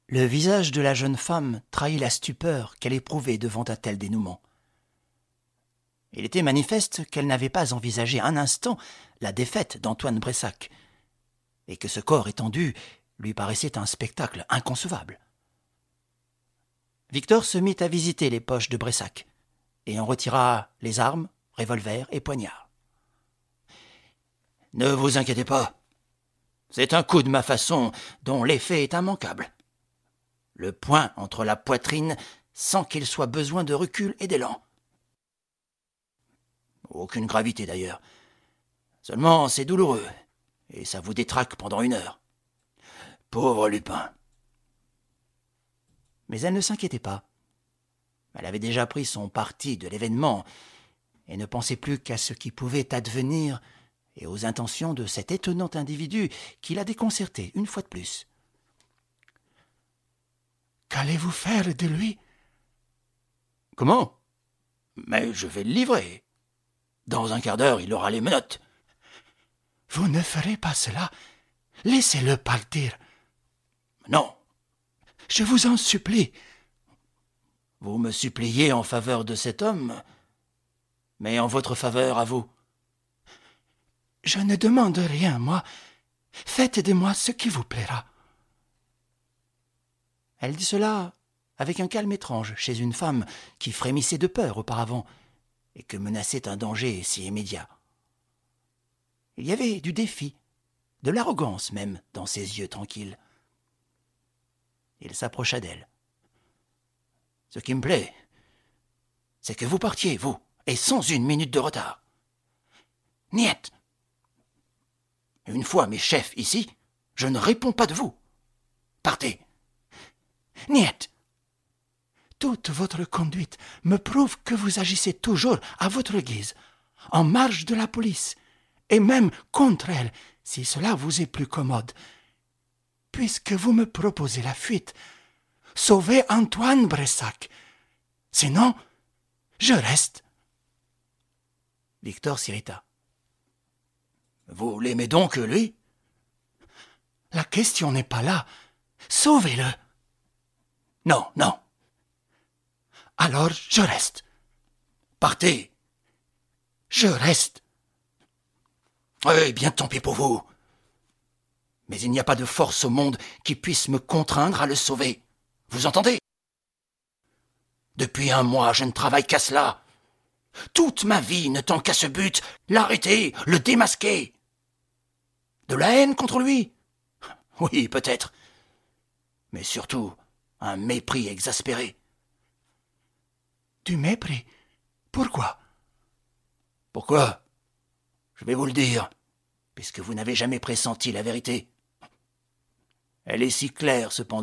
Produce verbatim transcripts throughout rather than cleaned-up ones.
Le visage de la jeune femme trahit la stupeur qu'elle éprouvait devant un tel dénouement. Il était manifeste qu'elle n'avait pas envisagé un instant la défaite d'Antoine Bressac, et que ce corps étendu lui paraissait un spectacle inconcevable. Victor se mit à visiter les poches de Bressac, et en retira les armes, revolvers et poignards. « Ne vous inquiétez pas, c'est un coup de ma façon dont l'effet est immanquable. Le poing entre la poitrine sans qu'il soit besoin de recul et d'élan. Aucune gravité d'ailleurs. Seulement c'est douloureux, et ça vous détraque pendant une heure. Pauvre Lupin. » Mais elle ne s'inquiétait pas. Elle avait déjà pris son parti de l'événement et ne pensait plus qu'à ce qui pouvait advenir et aux intentions de cet étonnant individu qui la déconcertait une fois de plus. « Qu'allez-vous faire de lui ?»« Comment ? Mais je vais le livrer. Dans un quart d'heure, il aura les menottes. »« Vous ne ferez pas cela. Laissez-le partir. »« Non. »« Je vous en supplie. »« Vous me suppliez en faveur de cet homme, mais en votre faveur à vous. »« Je ne demande rien, moi. Faites de moi ce qui vous plaira. » Elle dit cela avec un calme étrange chez une femme qui frémissait de peur auparavant et que menaçait un danger si immédiat. Il y avait du défi, de l'arrogance même dans ses yeux tranquilles. Il s'approcha d'elle. « Ce qui me plaît, c'est que vous partiez, vous, et sans une minute de retard. »« Niet ! Une fois mes chefs ici, je ne réponds pas de vous. Partez. »« Niet ! Toute votre conduite me prouve que vous agissez toujours à votre guise, en marge de la police, et même contre elle, si cela vous est plus commode. Puisque vous me proposez la fuite, sauvez Antoine Bressac. Sinon, je reste. » Victor s'irrita. « Vous l'aimez donc, lui ?»« La question n'est pas là. Sauvez-le. »« Non, non. »« Alors, je reste. »« Partez. »« Je reste. »« Eh bien, tant pis pour vous. Mais il n'y a pas de force au monde qui puisse me contraindre à le sauver. Vous entendez ? Depuis un mois, je ne travaille qu'à cela. Toute ma vie ne tend qu'à ce but, l'arrêter, le démasquer. De la haine contre lui ? Oui, peut-être. Mais surtout, un mépris exaspéré. »« Du mépris ? Pourquoi ? » ?»« Pourquoi ? Je vais vous le dire, puisque vous n'avez jamais pressenti la vérité. Elle est si claire, cependant. »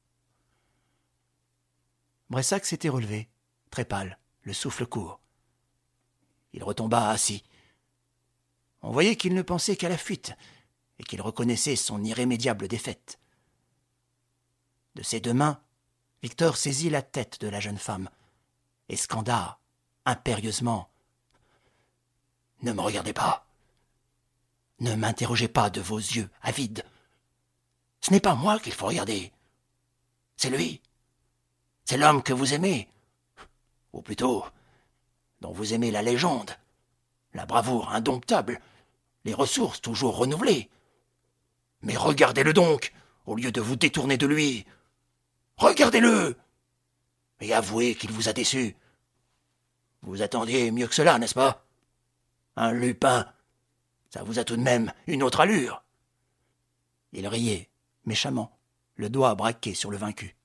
Bressac s'était relevé, très pâle, le souffle court. Il retomba assis. On voyait qu'il ne pensait qu'à la fuite et qu'il reconnaissait son irrémédiable défaite. De ses deux mains, Victor saisit la tête de la jeune femme et scanda impérieusement. « Ne me regardez pas. Ne m'interrogez pas de vos yeux avides. Ce n'est pas moi qu'il faut regarder. C'est lui. C'est l'homme que vous aimez. Ou plutôt, dont vous aimez la légende, la bravoure indomptable, les ressources toujours renouvelées. Mais regardez-le donc, au lieu de vous détourner de lui. Regardez-le et avouez qu'il vous a déçu. Vous attendiez mieux que cela, n'est-ce pas ? Un Lupin, ça vous a tout de même une autre allure. » Il riait, méchamment, le doigt braqué sur le vaincu.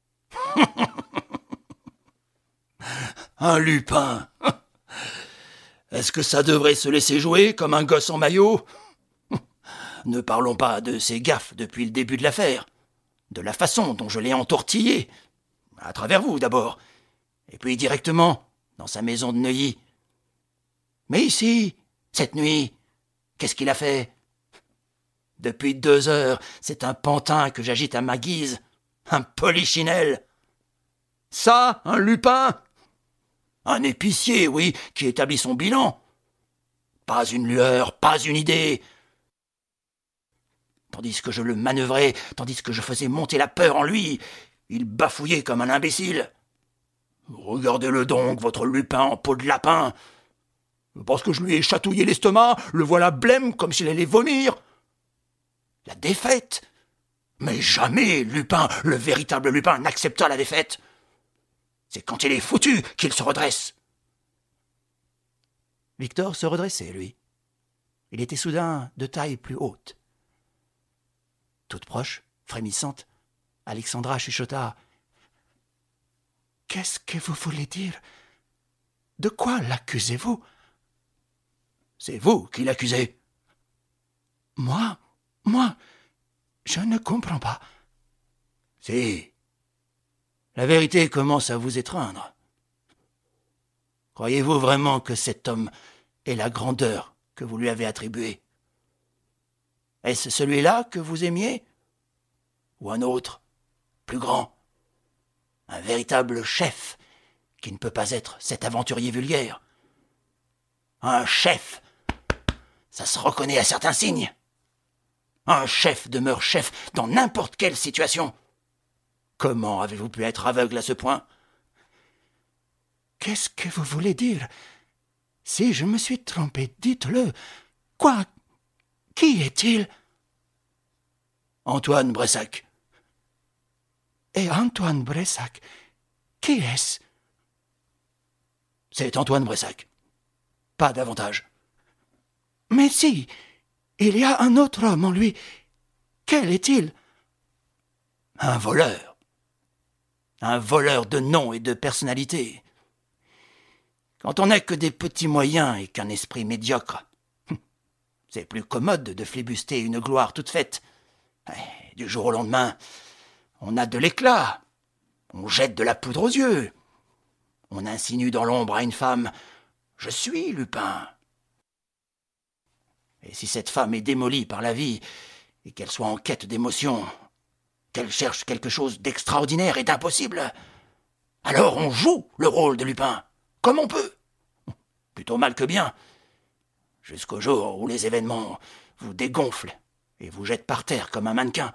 « Un Lupin ! Est-ce que ça devrait se laisser jouer comme un gosse en maillot ? Ne parlons pas de ses gaffes depuis le début de l'affaire, de la façon dont je l'ai entortillé, à travers vous d'abord, et puis directement dans sa maison de Neuilly. Mais ici, cette nuit, qu'est-ce qu'il a fait ? Depuis deux heures, c'est un pantin que j'agite à ma guise, un polichinelle. Ça, un Lupin ? Un épicier, oui, qui établit son bilan. Pas une lueur, pas une idée. Tandis que je le manœuvrais, tandis que je faisais monter la peur en lui, il bafouillait comme un imbécile. Regardez-le donc, votre Lupin en peau de lapin. Parce que je lui ai chatouillé l'estomac, le voilà blême comme s'il allait vomir. La défaite? Mais jamais Lupin, le véritable Lupin, n'accepta la défaite. C'est quand il est foutu qu'il se redresse. Victor se redressait, lui. Il était soudain de taille plus haute. Toute proche, frémissante, Alexandra chuchota. « Qu'est-ce que vous voulez dire? De quoi l'accusez-vous? » « C'est vous qui l'accusez. »« Moi? Moi? Je ne comprends pas. »« Si. La vérité commence à vous étreindre. Croyez-vous vraiment que cet homme ait la grandeur que vous lui avez attribuée? Est-ce celui-là que vous aimiez? Ou un autre, plus grand? Un véritable chef qui ne peut pas être cet aventurier vulgaire? Un chef, ça se reconnaît à certains signes. Un chef demeure chef dans n'importe quelle situation. Comment avez-vous pu être aveugle à ce point? Qu'est-ce que vous voulez dire? Si je me suis trompé, dites-le. Quoi? Qui est-il? Antoine Bressac. Et Antoine Bressac, qui est-ce? C'est Antoine Bressac. Pas davantage. Mais si, il y a un autre homme en lui. Quel est-il? Un voleur. Un voleur de nom et de personnalité. Quand on n'a que des petits moyens et qu'un esprit médiocre, c'est plus commode de flibuster une gloire toute faite. Et du jour au lendemain, on a de l'éclat, on jette de la poudre aux yeux, on insinue dans l'ombre à une femme « Je suis Lupin ». Et si cette femme est démolie par la vie et qu'elle soit en quête d'émotion, qu'elle cherche quelque chose d'extraordinaire et d'impossible, alors on joue le rôle de Lupin, comme on peut. Plutôt mal que bien, jusqu'au jour où les événements vous dégonflent et vous jettent par terre comme un mannequin.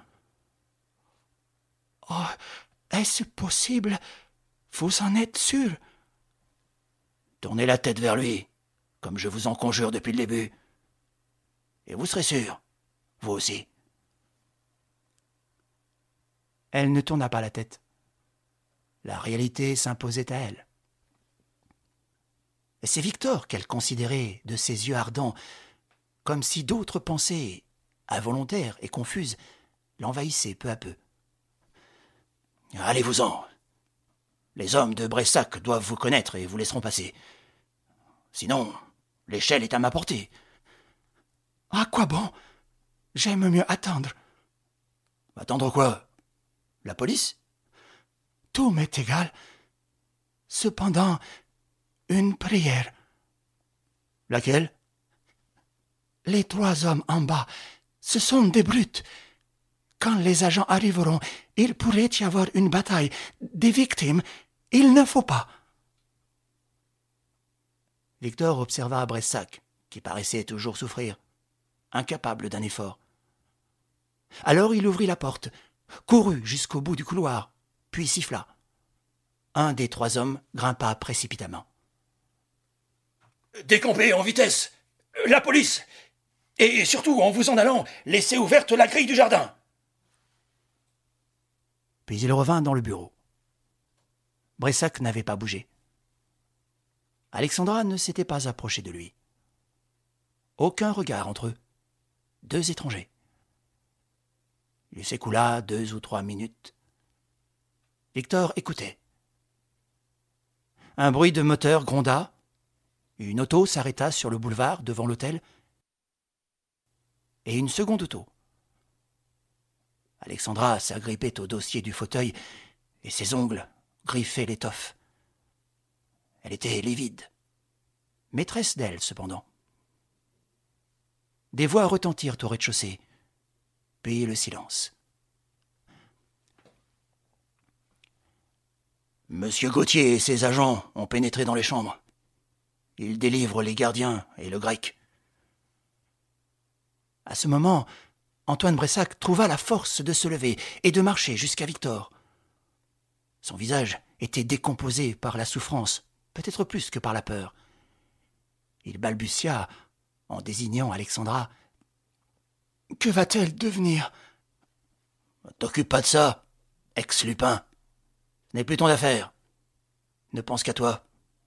Oh, est-ce possible? Vous en êtes sûr? Tournez la tête vers lui, comme je vous en conjure depuis le début. Et vous serez sûr, vous aussi. Elle ne tourna pas la tête. La réalité s'imposait à elle. Et c'est Victor qu'elle considérait de ses yeux ardents, comme si d'autres pensées, involontaires et confuses, l'envahissaient peu à peu. Allez-vous-en. Les hommes de Bressac doivent vous connaître et vous laisseront passer. Sinon, l'échelle est à ma portée. À quoi bon? J'aime mieux attendre. Attendre quoi? La police? Tout m'est égal. Cependant, une prière. Laquelle? Les trois hommes en bas, ce sont des brutes. Quand les agents arriveront, il pourrait y avoir une bataille, des victimes. Il ne faut pas. Victor observa Bressac, qui paraissait toujours souffrir, incapable d'un effort. Alors il ouvrit la porte, courut jusqu'au bout du couloir, puis siffla. Un des trois hommes grimpa précipitamment. « Décampez en vitesse! La police! Et surtout, en vous en allant, laissez ouverte la grille du jardin !» Puis il revint dans le bureau. Bressac n'avait pas bougé. Alexandra ne s'était pas approchée de lui. Aucun regard entre eux. Deux étrangers. Il s'écoula deux ou trois minutes. Victor écoutait. Un bruit de moteur gronda. Une auto s'arrêta sur le boulevard devant l'hôtel. Et une seconde auto. Alexandra s'agrippait au dossier du fauteuil et ses ongles griffaient l'étoffe. Elle était livide, maîtresse d'elle cependant. Des voix retentirent au rez-de-chaussée, puis le silence. Monsieur Gauthier et ses agents ont pénétré dans les chambres. Ils délivrent les gardiens et le grec. À ce moment, Antoine Bressac trouva la force de se lever et de marcher jusqu'à Victor. Son visage était décomposé par la souffrance, peut-être plus que par la peur. Il balbutia, en désignant Alexandra. « Que va-t-elle devenir ?»« T'occupe pas de ça, ex-Lupin. Ce n'est plus ton affaire. Ne pense qu'à toi. »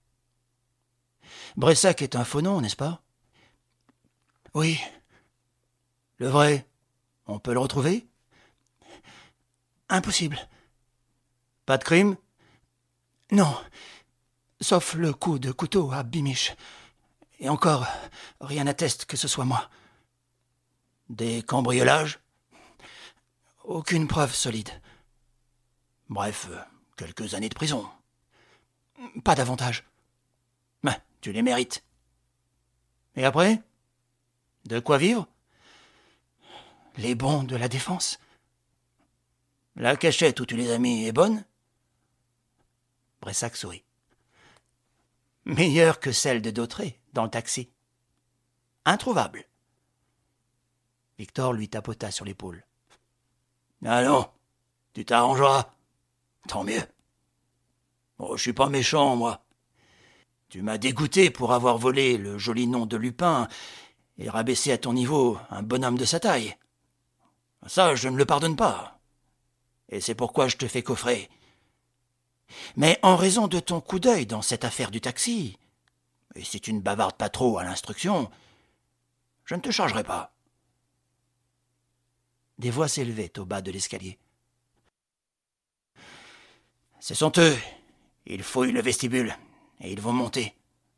Bressac est un faux nom, n'est-ce pas ? Oui. Le vrai, on peut le retrouver ? Impossible. Pas de crime ? Non, sauf le coup de couteau à Bimiche. Et encore, rien n'atteste que ce soit moi. Des cambriolages ? Aucune preuve solide. Bref, quelques années de prison. Pas davantage. Mais tu les mérites. Et après ? De quoi vivre ? Les bons de la défense. La cachette où tu les as mis est bonne ? Bressac sourit. Meilleure que celle de Dautré, dans le taxi. Introuvable. Victor lui tapota sur l'épaule. Allons, tu t'arrangeras. Tant mieux. Oh, je suis pas méchant, moi. Tu m'as dégoûté pour avoir volé le joli nom de Lupin et rabaissé à ton niveau un bonhomme de sa taille. Ça, je ne le pardonne pas. Et c'est pourquoi je te fais coffrer. Mais en raison de ton coup d'œil dans cette affaire du taxi, et si tu ne bavardes pas trop à l'instruction, je ne te chargerai pas. Des voix s'élevaient au bas de l'escalier. Ce sont eux. Ils fouillent le vestibule, et ils vont monter.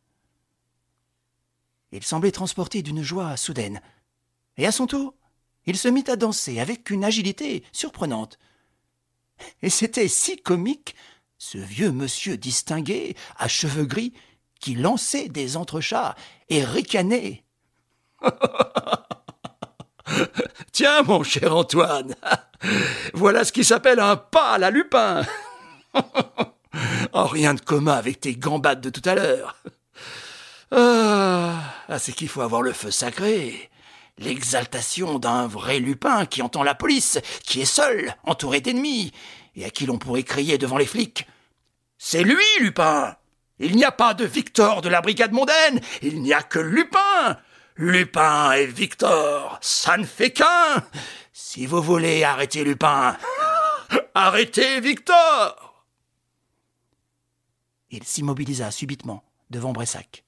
Il semblait transporté d'une joie soudaine, et à son tour, il se mit à danser avec une agilité surprenante. Et c'était si comique, ce vieux monsieur distingué, à cheveux gris, qui lançait des entrechats et ricanait. « Tiens, mon cher Antoine, voilà ce qui s'appelle un pas à la Lupin. Oh, rien de commun avec tes gambades de tout à l'heure. Ah, c'est qu'il faut avoir le feu sacré, l'exaltation d'un vrai Lupin qui entend la police, qui est seul, entouré d'ennemis, et à qui l'on pourrait crier devant les flics. C'est lui, Lupin. Il n'y a pas de Victor de la brigade mondaine, il n'y a que Lupin. Lupin et Victor, ça ne fait qu'un. Si vous voulez arrêter Lupin, arrêtez Victor. » Il s'immobilisa subitement devant Bressac.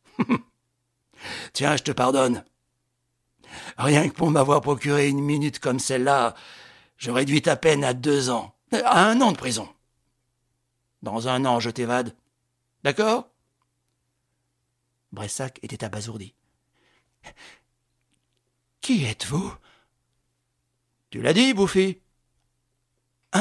« Tiens, je te pardonne. Rien que pour m'avoir procuré une minute comme celle-là, je réduis ta peine à deux ans, à un an de prison. Dans un an, je t'évade. D'accord ?» Bressac était abasourdi. « Qui êtes-vous ?»« Tu l'as dit, Bouffi. »« Hein ?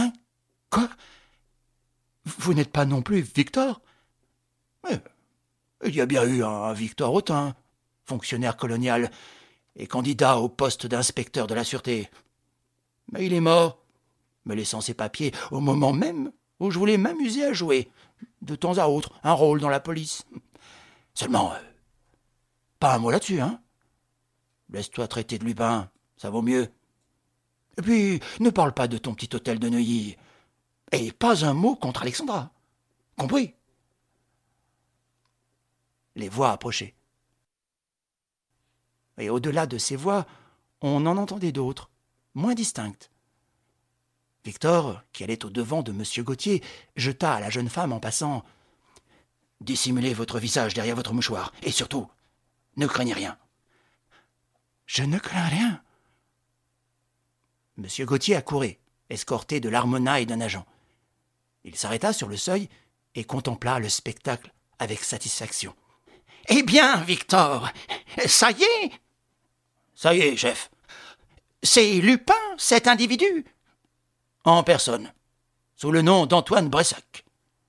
Quoi ? Vous n'êtes pas non plus Victor ? » ?»« Mais il y a bien eu un Victor Autain, fonctionnaire colonial et candidat au poste d'inspecteur de la sûreté. Mais il est mort, me laissant ses papiers au moment même où je voulais m'amuser à jouer, de temps à autre, un rôle dans la police. Seulement, euh, pas un mot là-dessus, hein ? Laisse-toi traiter de Lupin, ça vaut mieux. Et puis, ne parle pas de ton petit hôtel de Neuilly. Et pas un mot contre Alexandra. Compris ? Les voix approchaient. Et au-delà de ces voix, on en entendait d'autres, moins distinctes. Victor, qui allait au-devant de M. Gauthier, jeta à la jeune femme en passant « Dissimulez votre visage derrière votre mouchoir, et surtout, ne craignez rien. » « Je ne crains rien. » M. Gauthier accourait, escorté de l'harmonaille d'un agent. Il s'arrêta sur le seuil et contempla le spectacle avec satisfaction. « Eh bien, Victor, ça y est ?»« Ça y est, chef. »« C'est Lupin, cet individu ?»« En personne, sous le nom d'Antoine Bressac. »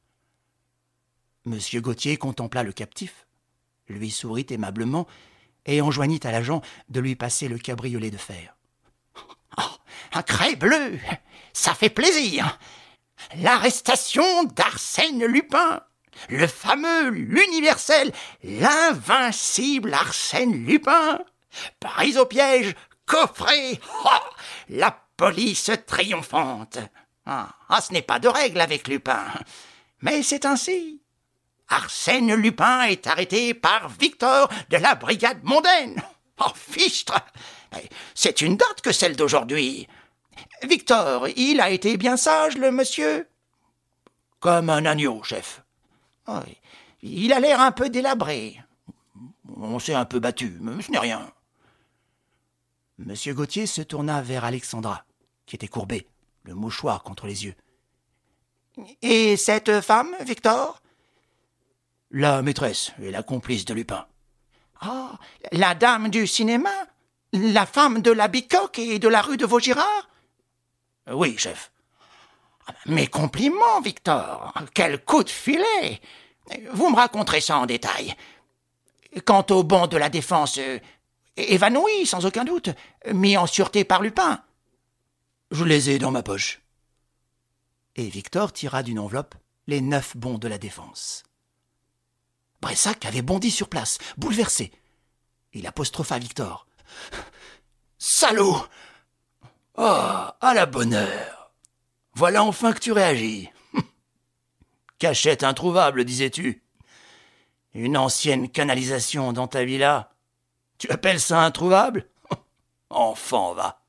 M. Gauthier contempla le captif, lui sourit aimablement et enjoignit à l'agent de lui passer le cabriolet de fer. « Oh, un craie bleu, ça fait plaisir. L'arrestation d'Arsène Lupin, le fameux, l'universel, l'invincible Arsène Lupin, pris au piège coffret. Oh, la police triomphante. Ah, ah, ce n'est pas de règle avec Lupin. Mais c'est ainsi. Arsène Lupin est arrêté par Victor de la brigade mondaine. Oh, fichtre! C'est une date que celle d'aujourd'hui. Victor, il a été bien sage, le monsieur? Comme un agneau, chef. Oh, il a l'air un peu délabré. On s'est un peu battu, mais ce n'est rien. Monsieur Gauthier se tourna vers Alexandra, qui était courbée, le mouchoir contre les yeux. « Et cette femme, Victor ?» « La maîtresse et la complice de Lupin. »« Ah, la dame du cinéma? La femme de la Bicoque et de la rue de Vaugirard ?»« Oui, chef. »« Mes compliments, Victor. Quel coup de filet! Vous me raconterez ça en détail. Quant au bon de la défense, euh, évanoui, sans aucun doute, mis en sûreté par Lupin. »« Je les ai dans ma poche. » Et Victor tira d'une enveloppe les neuf bons de la défense. Bressac avait bondi sur place, bouleversé. Il apostropha Victor. « Salaud ! Oh, à la bonne heure. Voilà enfin que tu réagis. Cachette introuvable, disais-tu. Une ancienne canalisation dans ta villa. Tu appelles ça introuvable? Enfant, va.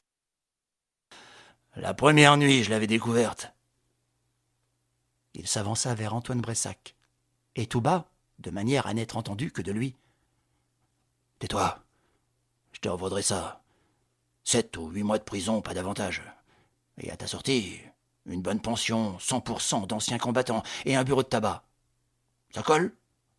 La première nuit, je l'avais découverte. » Il s'avança vers Antoine Bressac, et tout bas, de manière à n'être entendu que de lui. « Tais-toi, je te revaudrai ça. Sept ou huit mois de prison, pas davantage. Et à ta sortie, une bonne pension, cent pour cent d'anciens combattants et un bureau de tabac. Ça colle ?»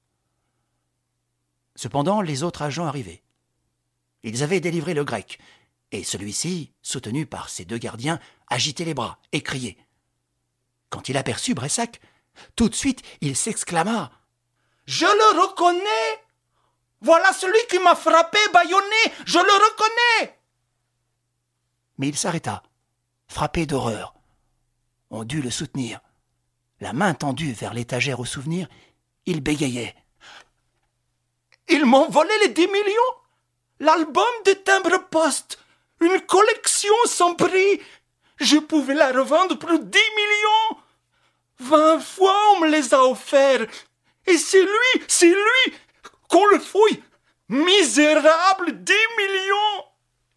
Cependant, les autres agents arrivaient. Ils avaient délivré le grec, et celui-ci, soutenu par ses deux gardiens, agitait les bras et criait. Quand il aperçut Bressac, tout de suite, il s'exclama. « Je le reconnais! Voilà celui qui m'a frappé, bâillonné! Je le reconnais !» Mais il s'arrêta, frappé d'horreur. On dut le soutenir. La main tendue vers l'étagère aux souvenirs, il bégayait. « Ils m'ont volé les dix millions! L'album de timbre-poste! Une collection sans prix! Je pouvais la revendre pour dix millions! Vingt fois on me les a offerts! Et c'est lui, c'est lui! Qu'on le fouille! Misérable, dix millions!